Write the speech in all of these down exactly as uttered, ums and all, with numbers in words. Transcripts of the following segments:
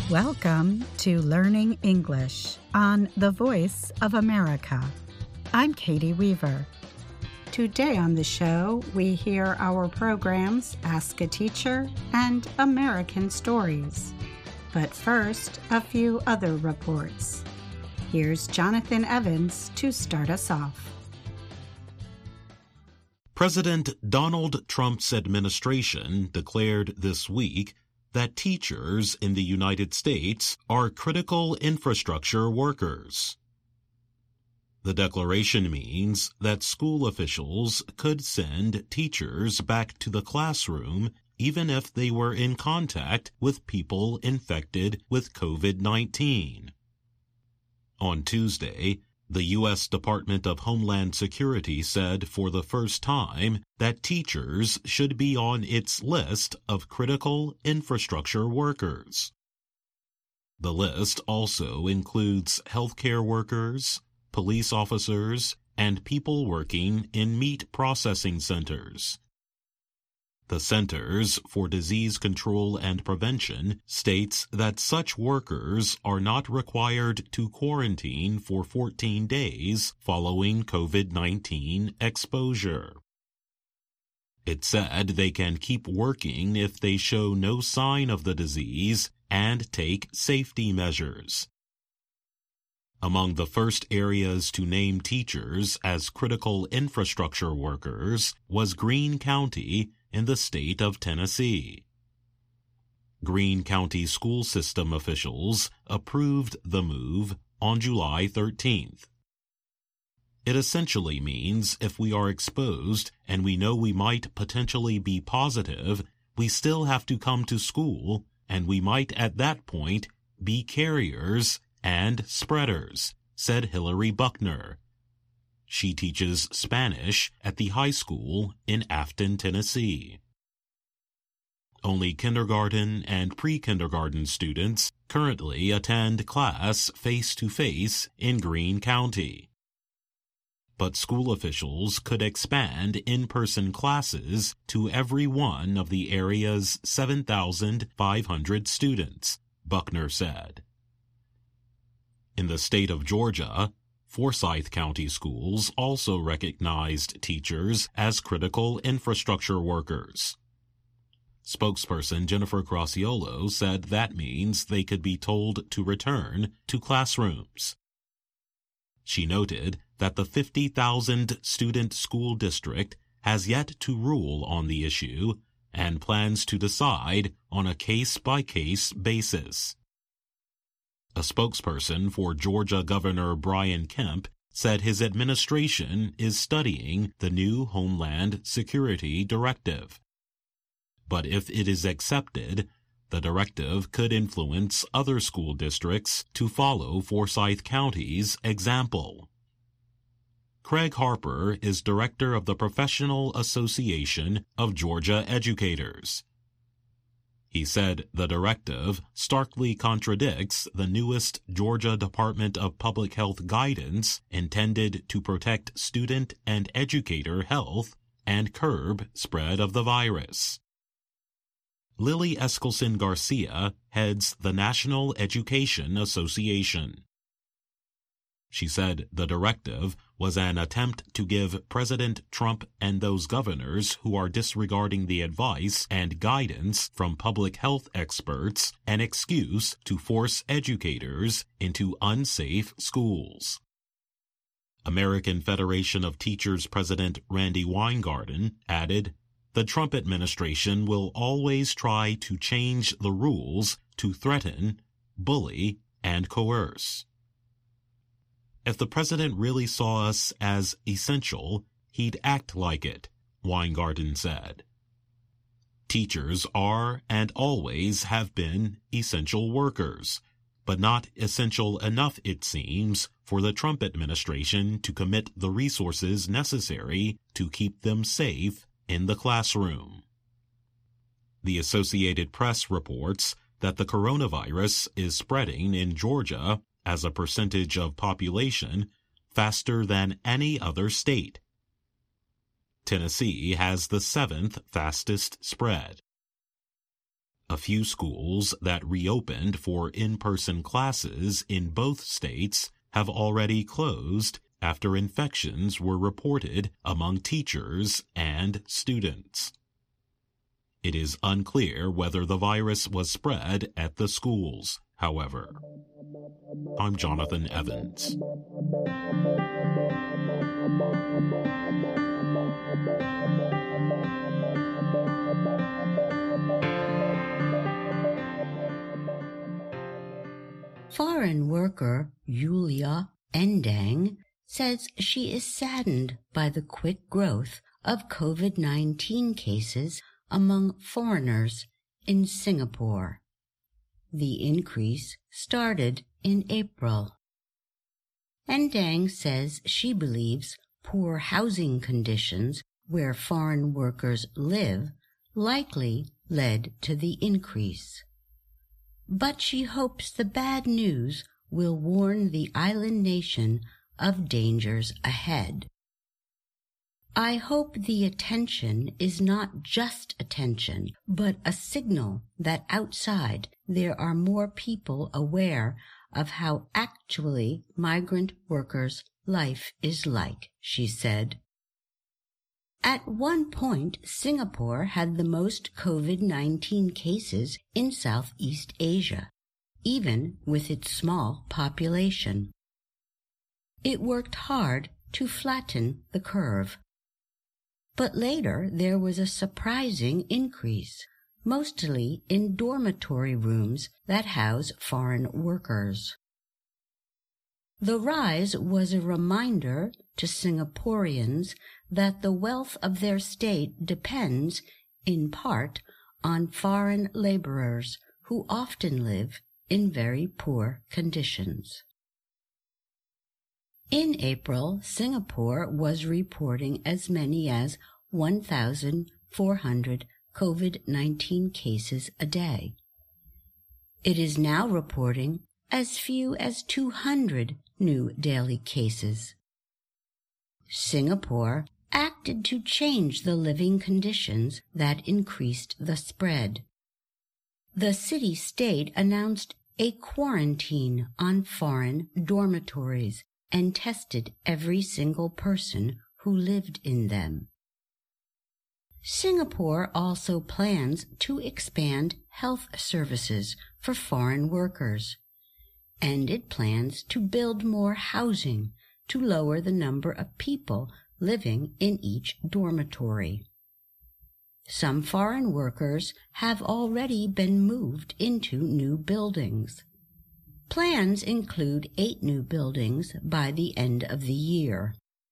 Welcome to Learning English on The Voice of America. I'm Katie Weaver. Today on the show, we hear our programs Ask a Teacher and American Stories. But first, a few other reports. Here's Jonathan Evans to start us off. President Donald Trump's administration declared this week that teachers in the United States are critical infrastructure workers. The declaration means that school officials could send teachers back to the classroom even if they were in contact with people infected with COVID nineteen. On Tuesday, the U S Department of Homeland Security said for the first time that teachers should be on its list of critical infrastructure workers. The list also includes healthcare workers, police officers, and people working in meat processing centers. The Centers for Disease Control and Prevention states that such workers are not required to quarantine for fourteen days following COVID nineteen exposure. It said they can keep working if they show no sign of the disease and take safety measures. Among the first areas to name teachers as critical infrastructure workers was Greene County in the state of Tennessee. Greene County school system officials approved the move on July thirteenth. It essentially means if we are exposed and we know we might potentially be positive, we still have to come to school, and we might at that point be carriers and spreaders, said Hillary Buckner. She teaches Spanish at the high school in Afton, Tennessee. Only kindergarten and pre-kindergarten students currently attend class face-to-face in Greene County. But school officials could expand in-person classes to every one of the area's seven thousand five hundred students, Buckner said. In the state of Georgia, Forsyth County schools also recognized teachers as critical infrastructure workers. Spokesperson Jennifer Graciolo said that means they could be told to return to classrooms. She noted that the fifty thousand student school district has yet to rule on the issue and plans to decide on a case-by-case basis. A spokesperson for Georgia Governor Brian Kemp said his administration is studying the new Homeland Security Directive. But if it is accepted, the directive could influence other school districts to follow Forsyth County's example. Craig Harper is director of the Professional Association of Georgia Educators. He said the directive starkly contradicts the newest Georgia Department of Public Health guidance intended to protect student and educator health and curb spread of the virus. Lily Eskelsen Garcia heads the National Education Association. She said the directive was an attempt to give President Trump and those governors who are disregarding the advice and guidance from public health experts an excuse to force educators into unsafe schools. American Federation of Teachers President Randy Weingarten added, "The Trump administration will always try to change the rules to threaten, bully, and coerce." If the president really saw us as essential, he'd act like it, Weingarten said. Teachers are and always have been essential workers, but not essential enough, it seems, for the Trump administration to commit the resources necessary to keep them safe in the classroom. The Associated Press reports that the coronavirus is spreading in Georgia as a percentage of population faster than any other state. Tennessee has the seventh fastest spread. A few schools that reopened for in-person classes in both states have already closed after infections were reported among teachers and students. It is unclear whether the virus was spread at the schools, however. I'm Jonathan Evans. Foreign worker Yulia Endang says she is saddened by the quick growth of COVID nineteen cases among foreigners in Singapore. The increase started in April. Endang says she believes poor housing conditions where foreign workers live likely led to the increase. But she hopes the bad news will warn the island nation of dangers ahead. I hope the attention is not just attention, but a signal that outside there are more people aware of how actually migrant workers' life is like, she said. At one point, Singapore had the most COVID nineteen cases in Southeast Asia, even with its small population. It worked hard to flatten the curve. But later there was a surprising increase, mostly in dormitory rooms that house foreign workers. The rise was a reminder to Singaporeans that the wealth of their state depends, in part, on foreign laborers who often live in very poor conditions. In April, Singapore was reporting as many as one thousand four hundred COVID nineteen cases a day. It is now reporting as few as two hundred new daily cases. Singapore acted to change the living conditions that increased the spread. The city-state announced a quarantine on foreign dormitories and tested every single person who lived in them. Singapore also plans to expand health services for foreign workers, and it plans to build more housing to lower the number of people living in each dormitory. Some foreign workers have already been moved into new buildings. Plans include eight new buildings by the end of the year.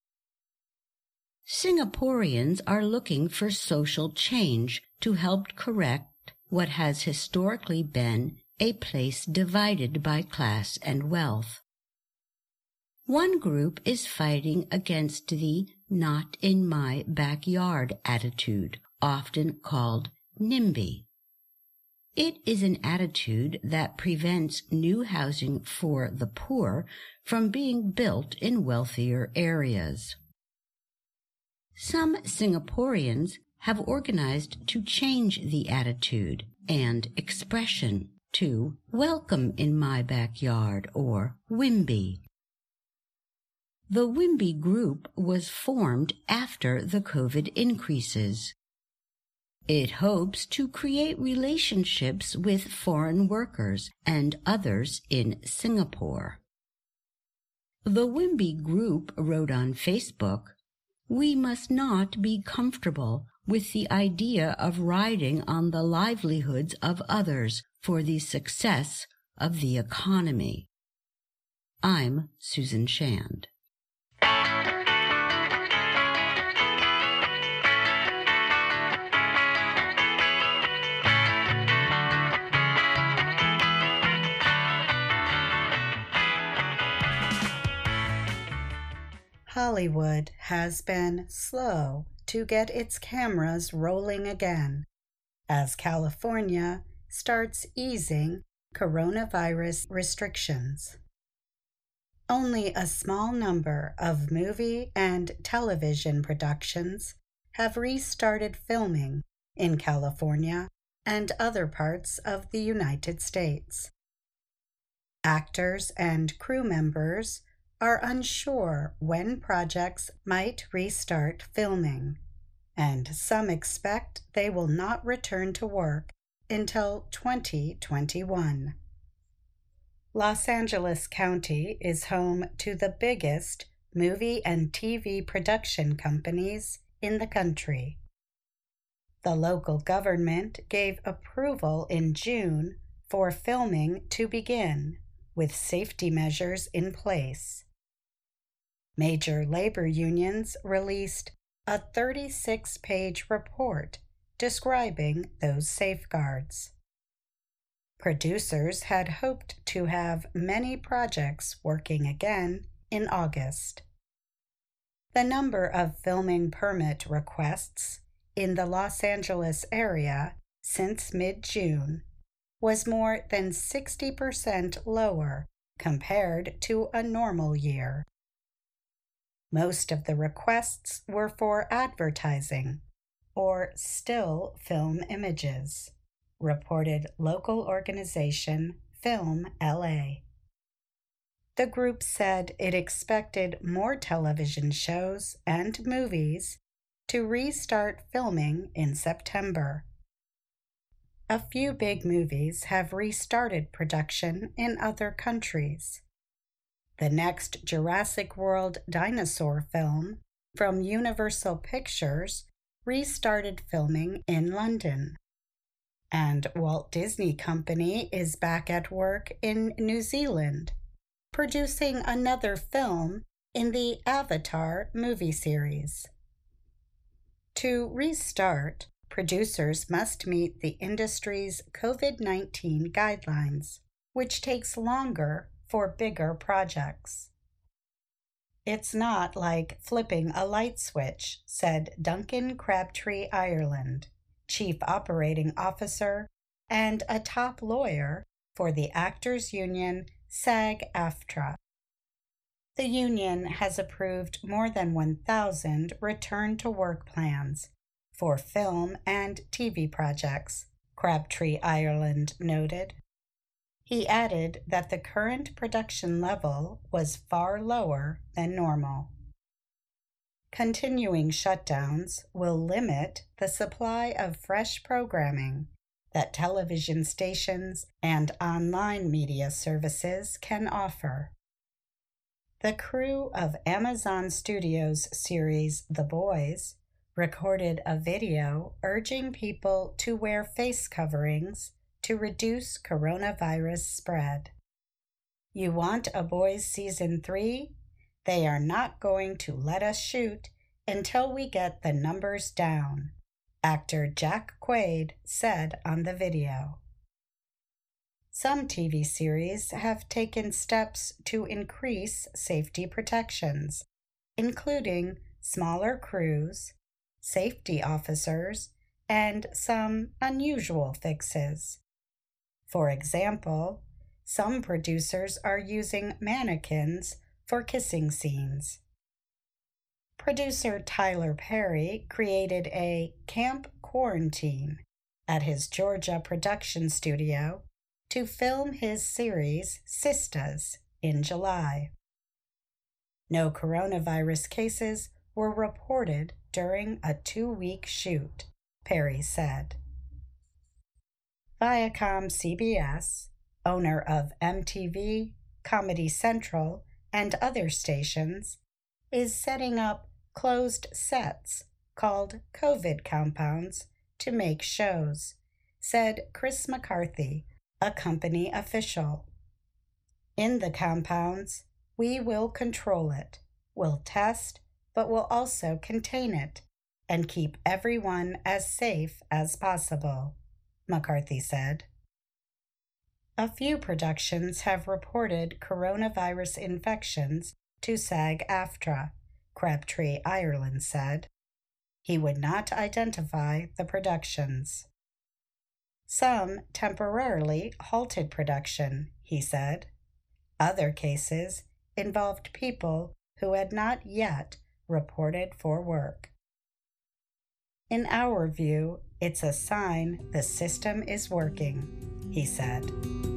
Singaporeans are looking for social change to help correct what has historically been a place divided by class and wealth. One group is fighting against the not in my backyard attitude, often called NIMBY. It is an attitude that prevents new housing for the poor from being built in wealthier areas. Some Singaporeans have organized to change the attitude and expression to Welcome in My Backyard or WIMBY. The WIMBY group was formed after the COVID increases. It hopes to create relationships with foreign workers and others in Singapore. The WIMBY group wrote on Facebook, "We must not be comfortable with the idea of riding on the livelihoods of others for the success of the economy." I'm Susan Shand. Hollywood has been slow to get its cameras rolling again as California starts easing coronavirus restrictions. Only a small number of movie and television productions have restarted filming in California and other parts of the United States. Actors and crew members are unsure when projects might restart filming, and some expect they will not return to work until twenty twenty-one. Los Angeles County is home to the biggest movie and T V production companies in the country. The local government gave approval in June for filming to begin, with safety measures in place. Major labor unions released a thirty-six page report describing those safeguards. Producers had hoped to have many projects working again in August. The number of filming permit requests in the Los Angeles area since mid-June was more than sixty percent lower compared to a normal year. Most of the requests were for advertising or still film images, reported local organization Film L A. The group said it expected more television shows and movies to restart filming in September. A few big movies have restarted production in other countries. The next Jurassic World dinosaur film from Universal Pictures restarted filming in London. And Walt Disney Company is back at work in New Zealand, producing another film in the Avatar movie series. To restart, producers must meet the industry's COVID nineteen guidelines, which takes longer for bigger projects. It's not like flipping a light switch, said Duncan Crabtree Ireland, Chief Operating Officer and a top lawyer for the Actors Union SAG-AFTRA. The union has approved more than one thousand return-to-work plans for film and T V projects, Crabtree Ireland noted. He added that the current production level was far lower than normal. Continuing shutdowns will limit the supply of fresh programming that television stations and online media services can offer. The crew of Amazon Studios' series The Boys recorded a video urging people to wear face coverings to reduce coronavirus spread. You want a Boys Season three? They are not going to let us shoot until we get the numbers down, actor Jack Quaid said on the video. Some T V series have taken steps to increase safety protections, including smaller crews, safety officers, and some unusual fixes. For example, some producers are using mannequins for kissing scenes. Producer Tyler Perry created a camp quarantine at his Georgia production studio to film his series Sistas in July. No coronavirus cases were reported during a two-week shoot, Perry said. Viacom C B S, owner of M T V, Comedy Central, and other stations, is setting up closed sets called COVID compounds to make shows, said Chris McCarthy, a company official. In the compounds, we will control it, will test, but will also contain it and keep everyone as safe as possible, McCarthy said. A few productions have reported coronavirus infections to SAG-AFTRA, Crabtree Ireland said. He would not identify the productions. Some temporarily halted production, he said. Other cases involved people who had not yet reported for work. In our view, It's a sign the system is working, he said.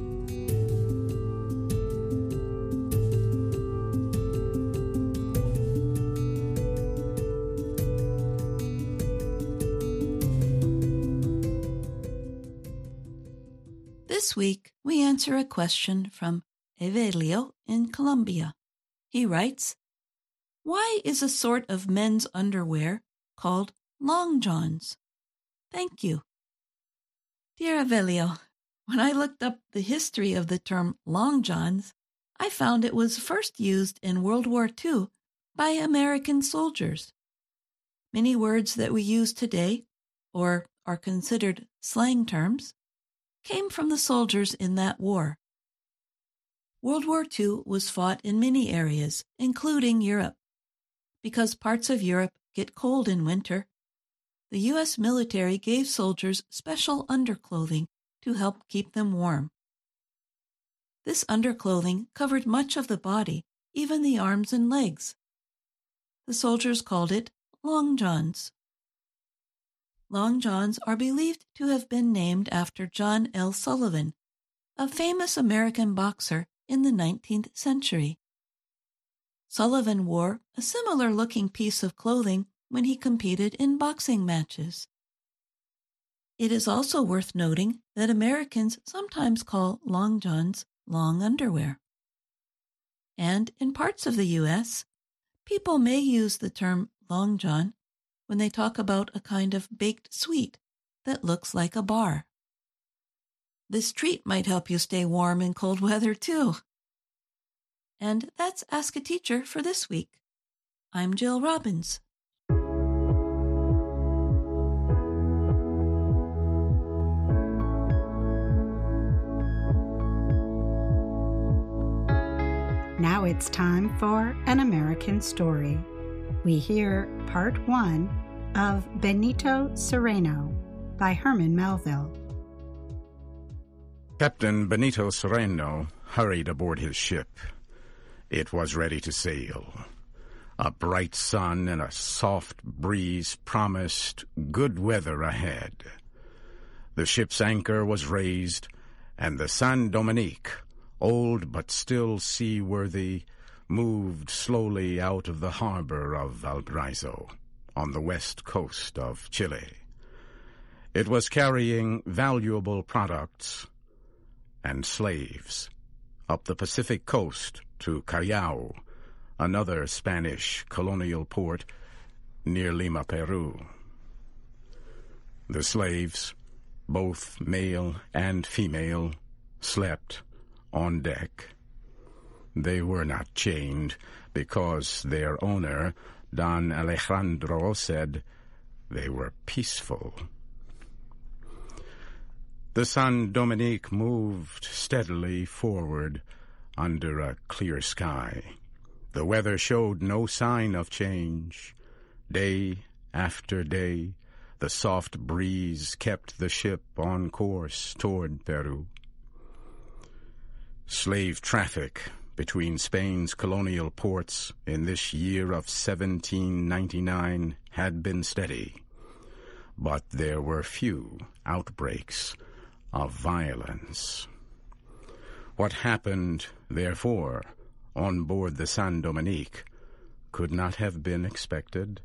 This week, we answer a question from Evelio in Colombia. He writes, "Why is a sort of men's underwear called long johns? Thank you." Dear Evelio, when I looked up the history of the term long johns, I found it was first used in World War Two by American soldiers. Many words that we use today, or are considered slang terms, came from the soldiers in that war. World War Two was fought in many areas, including Europe. Because parts of Europe get cold in winter, the U S military gave soldiers special underclothing to help keep them warm. This underclothing covered much of the body, even the arms and legs. The soldiers called it long johns. Long johns are believed to have been named after John L. Sullivan, a famous American boxer in the nineteenth century. Sullivan wore a similar-looking piece of clothing when he competed in boxing matches. It is also worth noting that Americans sometimes call long johns long underwear. And in parts of the U S, people may use the term long john when they talk about a kind of baked sweet that looks like a bar. This treat might help you stay warm in cold weather, too. And that's Ask a Teacher for this week. I'm Jill Robbins. Now it's time for An American Story. We hear part one of Benito Sereno by Herman Melville. Captain Benito Sereno hurried aboard his ship. It was ready to sail. A bright sun and a soft breeze promised good weather ahead. The ship's anchor was raised, and the San Dominique, old but still seaworthy, moved slowly out of the harbor of Valparaiso, on the west coast of Chile. It was carrying valuable products and slaves up the Pacific coast to Callao, another Spanish colonial port near Lima, Peru. The slaves, both male and female, slept on deck. They were not chained because their owner, Don Alejandro, said they were peaceful. The San Dominique moved steadily forward under a clear sky. The weather showed no sign of change. Day after day, the soft breeze kept the ship on course toward Peru. Slave traffic between Spain's colonial ports in this year of seventeen ninety-nine had been steady, but there were few outbreaks of violence. What happened, therefore, on board the San Dominique could not have been expected.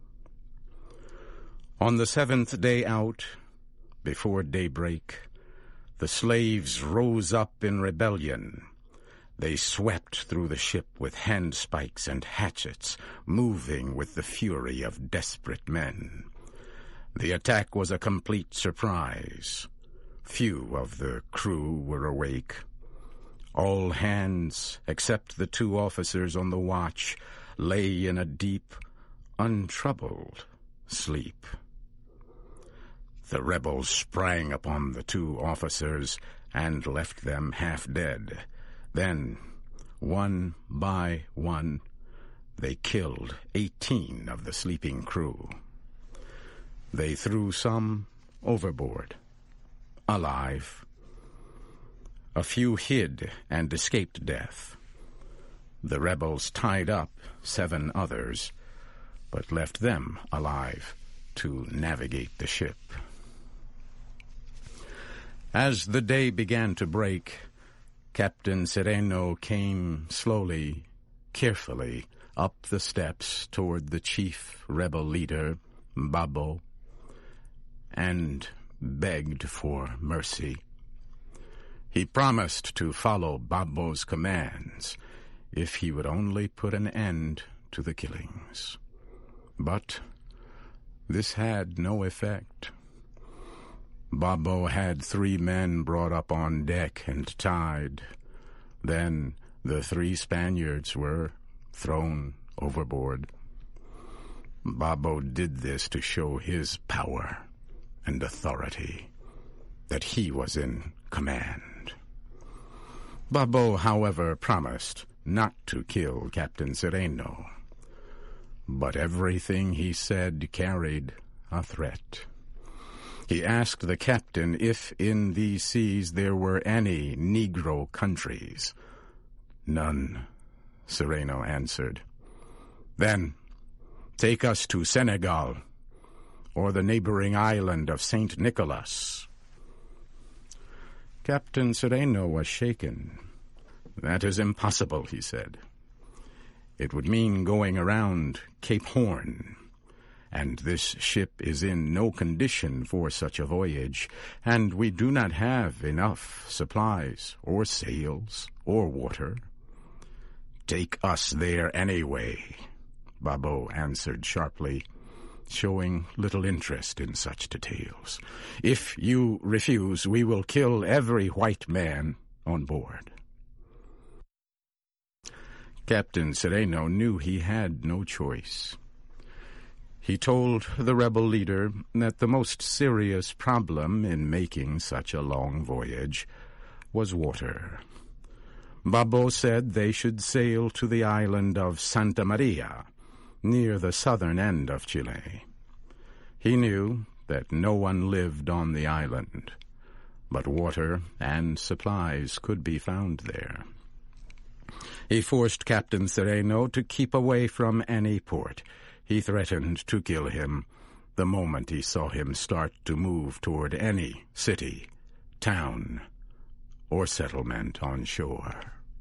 On the seventh day out, before daybreak, the slaves rose up in rebellion. They swept through the ship with handspikes and hatchets, moving with the fury of desperate men. The attack was a complete surprise. Few of the crew were awake. All hands, except the two officers on the watch, lay in a deep, untroubled sleep. The rebels sprang upon the two officers and left them half dead. Then, one by one, they killed eighteen of the sleeping crew. They threw some overboard, alive. A few hid and escaped death. The rebels tied up seven others, but left them alive to navigate the ship. As the day began to break, Captain Sereno came slowly, carefully, up the steps toward the chief rebel leader, Babo, and begged for mercy. He promised to follow Babo's commands if he would only put an end to the killings. But this had no effect. Babo had three men brought up on deck and tied. Then the three Spaniards were thrown overboard. Babo did this to show his power and authority, that he was in command. Babo, however, promised not to kill Captain Sereno, but everything he said carried a threat. He asked the captain if in these seas there were any Negro countries. None, Sereno answered. Then take us to Senegal, or the neighboring island of Saint Nicholas. Captain Sereno was shaken. That is impossible, he said. It would mean going around Cape Horn, and this ship is in no condition for such a voyage, and we do not have enough supplies, or sails, or water. Take us there anyway, Babo answered sharply, showing little interest in such details. If you refuse, we will kill every white man on board. Captain Sereno knew he had no choice. He told the rebel leader that the most serious problem in making such a long voyage was water. Babo said they should sail to the island of Santa Maria, near the southern end of Chile. He knew that no one lived on the island, but water and supplies could be found there. He forced Captain Sereno to keep away from any port. He threatened to kill him the moment he saw him start to move toward any city, town, or settlement on shore.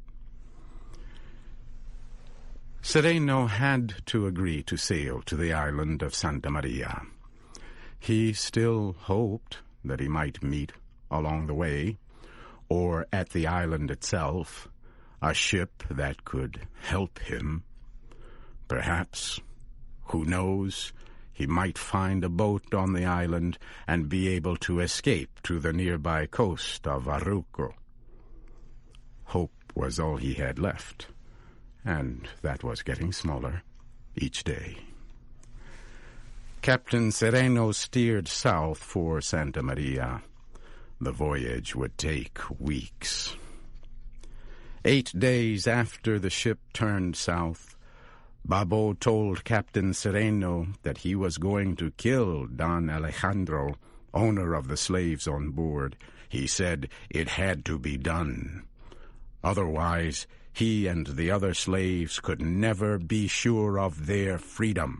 Sereno had to agree to sail to the island of Santa Maria. He still hoped that he might meet along the way, or at the island itself, a ship that could help him. Perhaps, who knows, he might find a boat on the island and be able to escape to the nearby coast of Arauco. Hope was all he had left, and that was getting smaller each day. Captain Sereno steered south for Santa Maria. The voyage would take weeks. Eight days after the ship turned south, Babo told Captain Sereno that he was going to kill Don Alejandro, owner of the slaves on board. He said it had to be done. Otherwise, he and the other slaves could never be sure of their freedom.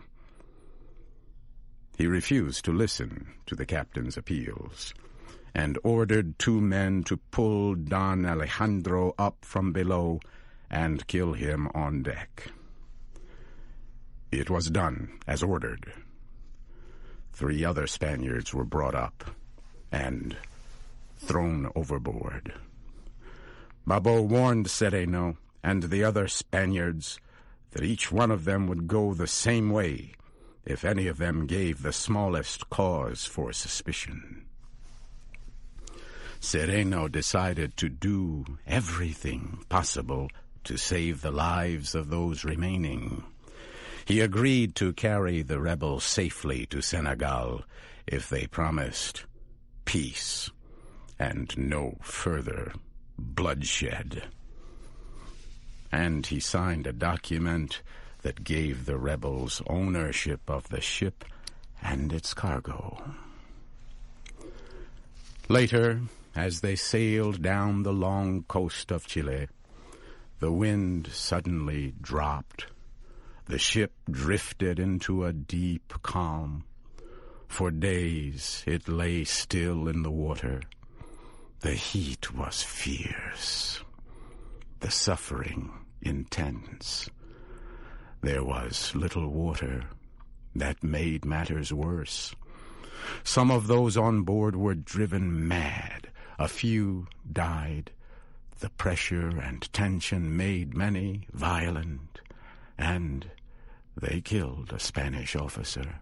He refused to listen to the captain's appeals, and ordered two men to pull Don Alejandro up from below and kill him on deck. It was done as ordered. Three other Spaniards were brought up and thrown overboard. Babo warned Sereno and the other Spaniards that each one of them would go the same way if any of them gave the smallest cause for suspicion. Sereno decided to do everything possible to save the lives of those remaining. He agreed to carry the rebels safely to Senegal if they promised peace and no further bloodshed. And he signed a document that gave the rebels ownership of the ship and its cargo. Later, as they sailed down the long coast of Chile, the wind suddenly dropped. The ship drifted into a deep calm. For days it lay still in the water. The heat was fierce, the suffering intense. There was little water. That made matters worse. Some of those on board were driven mad. A few died. The pressure and tension made many violent, and they killed a Spanish officer.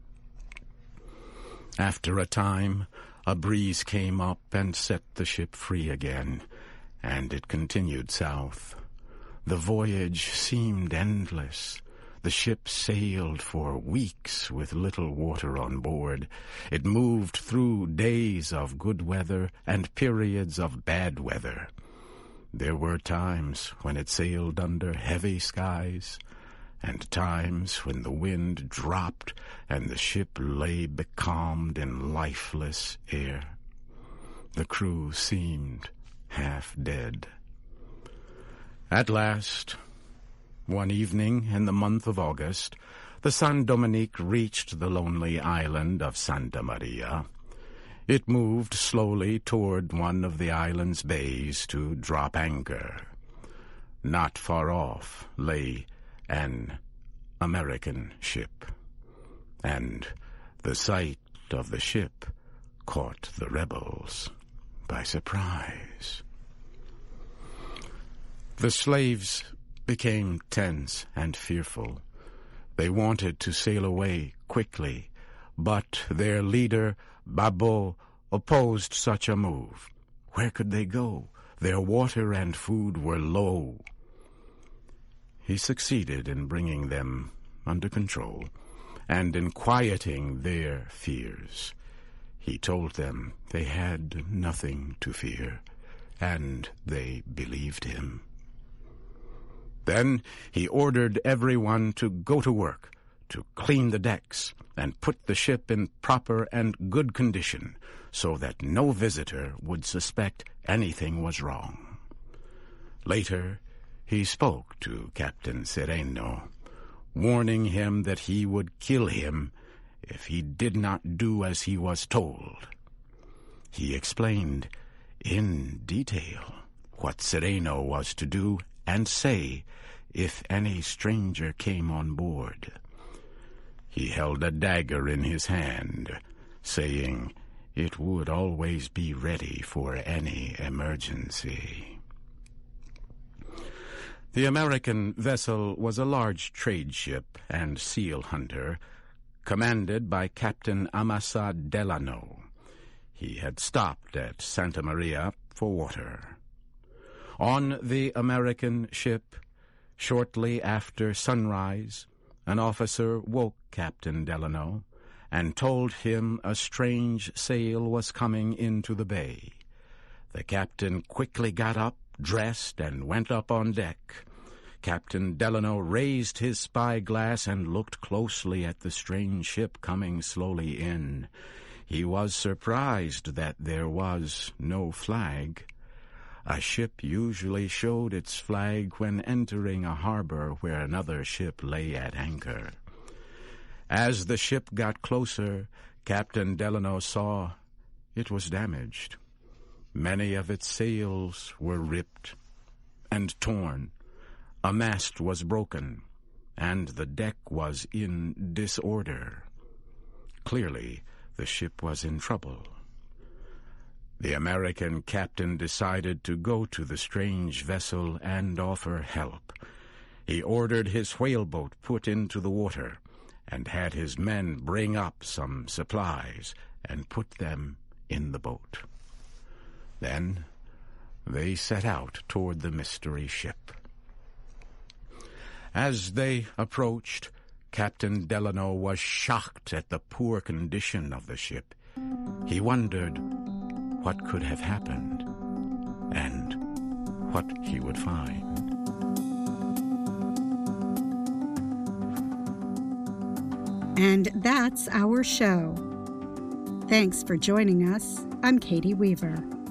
After a time, a breeze came up and set the ship free again, and it continued south. The voyage seemed endless. The ship sailed for weeks with little water on board. It moved through days of good weather and periods of bad weather. There were times when it sailed under heavy skies, and times when the wind dropped and the ship lay becalmed in lifeless air. The crew seemed half dead. At last, one evening in the month of August, the San Dominique reached the lonely island of Santa Maria. It moved slowly toward one of the island's bays to drop anchor. Not far off lay an American ship, and the sight of the ship caught the rebels by surprise. The slaves became tense and fearful. They wanted to sail away quickly, but their leader, Babo, opposed such a move. Where could they go? Their water and food were low. He succeeded in bringing them under control and in quieting their fears. He told them they had nothing to fear, and they believed him. Then he ordered everyone to go to work, to clean the decks, and put the ship in proper and good condition, so that no visitor would suspect anything was wrong. Later, he spoke to Captain Sereno, warning him that he would kill him if he did not do as he was told. He explained in detail what Sereno was to do and say if any stranger came on board. He held a dagger in his hand, saying it would always be ready for any emergency. The American vessel was a large trade ship and seal hunter, commanded by Captain Amasa Delano. He had stopped at Santa Maria for water. On the American ship, shortly after sunrise, an officer woke Captain Delano and told him a strange sail was coming into the bay. The captain quickly got up, dressed, and went up on deck. Captain Delano raised his spyglass and looked closely at the strange ship coming slowly in. He was surprised that there was no flag. A ship usually showed its flag when entering a harbor where another ship lay at anchor. As the ship got closer, Captain Delano saw it was damaged. Many of its sails were ripped and torn. A mast was broken, and the deck was in disorder. Clearly, the ship was in trouble. The American captain decided to go to the strange vessel and offer help. He ordered his whaleboat put into the water and had his men bring up some supplies and put them in the boat. Then they set out toward the mystery ship. As they approached, Captain Delano was shocked at the poor condition of the ship. He wondered what could have happened and what he would find. And that's our show. Thanks for joining us. I'm Katie Weaver.